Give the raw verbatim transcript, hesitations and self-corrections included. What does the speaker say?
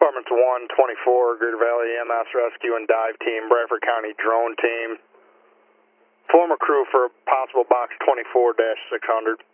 Department one twenty-four, Greater Valley E M S Rescue and Dive Team, Bradford County Drone Team. Former crew for possible box twenty-four dash six hundred.